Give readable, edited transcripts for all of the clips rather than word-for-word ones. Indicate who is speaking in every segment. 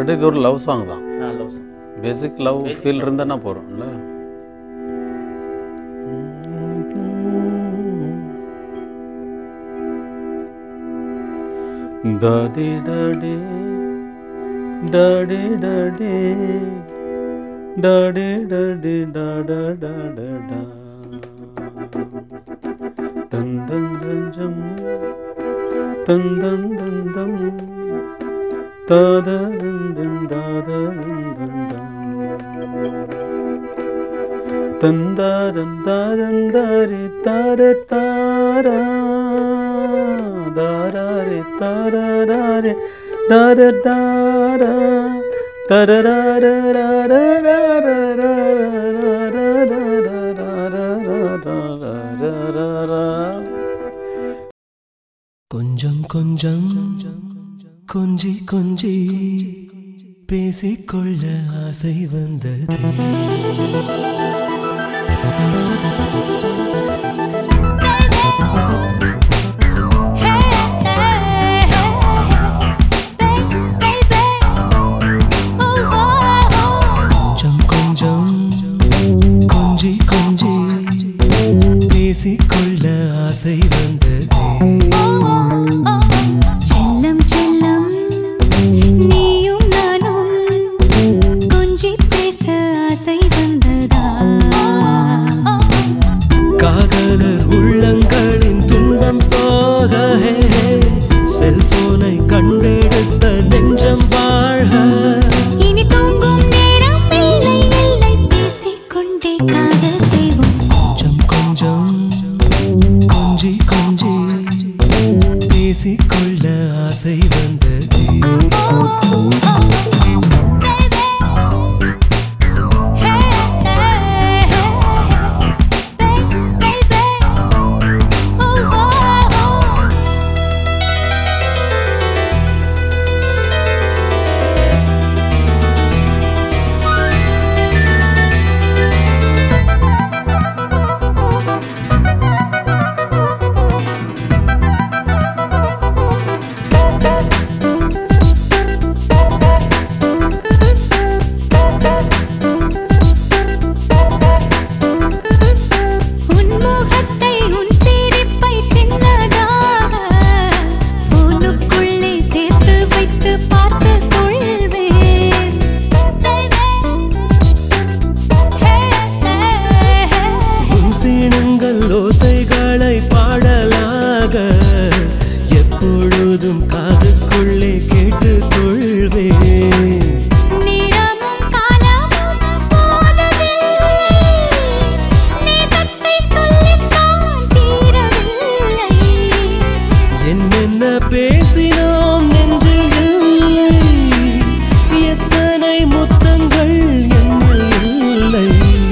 Speaker 1: But இது ஒரு love song தான்.
Speaker 2: Love song,
Speaker 1: basic love feel இருந்தானா போகிறோம்ல. டாடி டாடி டாடி டாடி டாடி டாடி டாடா டாடா தந்தம் தஞ்சம் தந்தம் தந்தம் தாதந்தம் தாதந்தம் தந்தாரந்தாரந்தாரே தார தாரா தாரே தாரே தார தாரா
Speaker 3: கொஞ்சம் கொஞ்சம் கொஞ்சி கொஞ்சி பேசிக்கொள்ள ஆசை வந்தது. கொஞ்சம் கொஞ்சம் கொஞ்சி கொஞ்சி பேசிக்கொள்ள ஆசை வந்தது.
Speaker 4: செல்லம் செல்லம் நீயும் நானும் கொஞ்சி பேச ஆசை வந்ததா?
Speaker 3: காதலர் உள்ளங்களின் துன்பம் போக செல்போனை கண்டெடுத்த நெஞ்சம் வாழ்க.
Speaker 4: இனி தூங்கும் நேரம் இல்லை இல்லை பேசிக்கொண்டே காதல் செய்வோம்.
Speaker 3: கொஞ்சம் கொஞ்சம் கொஞ்சி கொஞ்சி பேசிக்கொள்ள ஆசை வந்தது. ஓசைகளை பாடலாக எப்பொழுதும் காதுக்குள்ளே கேட்டுக் கொள்வேன்.
Speaker 4: நேரமும் காலமும் போதவில்லை, நேசத்தை சொல்லித்தான் தீரவில்லை.
Speaker 3: என்னென்ன பேசினோம் நெஞ்சில் இல்லை, எத்தனை முத்தங்கள் என்னில் இல்லை.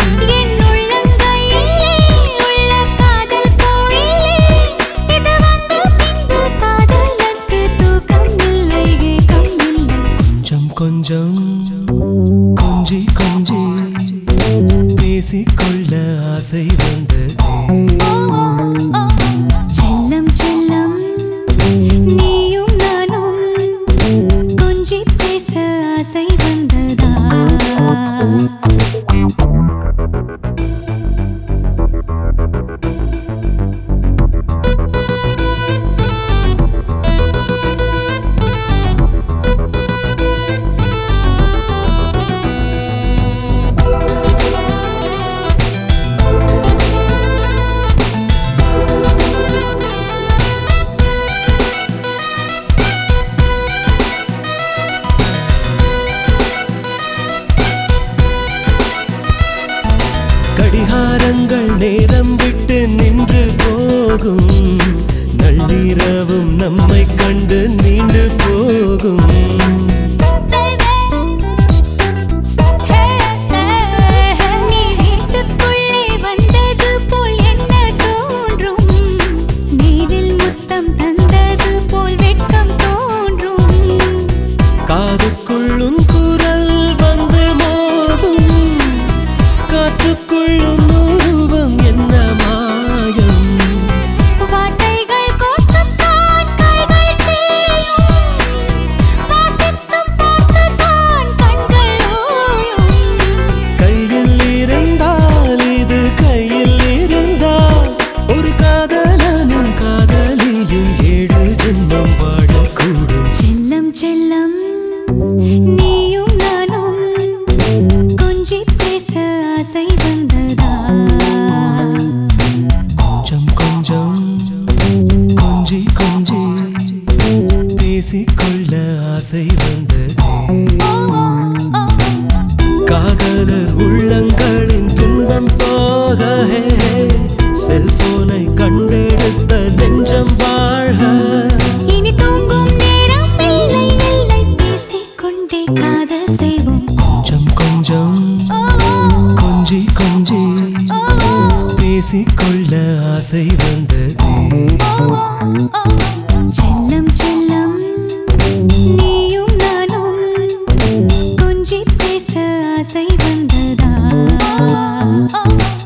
Speaker 3: கொஞ்சம் கொஞ்சி கொஞ்சி பேசிக்கொள்ள ஆசை வந்தது.
Speaker 4: செல்லம் செல்லம் நீயும் நானும் கொஞ்சி பேச ஆசை வந்ததா?
Speaker 3: கடிகாரங்கள் நேரம் விட்டு நின்று போகும், நள்ளிரவும் நம்மை கண்டு நீண்டு போகும். காதுக்குள்ளும் குரல் வந்து மோதும், காற்றுக்குள்ளும் உருவம் என்ன மாயம்.
Speaker 4: வார்த்தைகள் கோர்த்துத்தான் கைகள் தேயும், வாசித்த வந்ததா
Speaker 3: கொஞ்சம் கொஞ்சம் கொஞ்சி கொஞ்சி பேசிக்கொள்ள ஆசை வந்ததே காதலர் உள்ளங்களின் துன்பம் போக செல்போனை கண்டெடுத்த நெஞ்சம் வாழ்க
Speaker 4: இனி தூங்கும் நேரம் இல்லை இல்லை பேசிக்கொண்டே காதல் செய்வோம்
Speaker 3: கொஞ்சம் கொஞ்சம் கொஞ்சி கொஞ்சி பேசிக்கொள்ள ஆசை வந்ததே
Speaker 4: செல்லம் செல்லம் நீயும் நானும் கொஞ்சி பேச ஆசை வந்ததா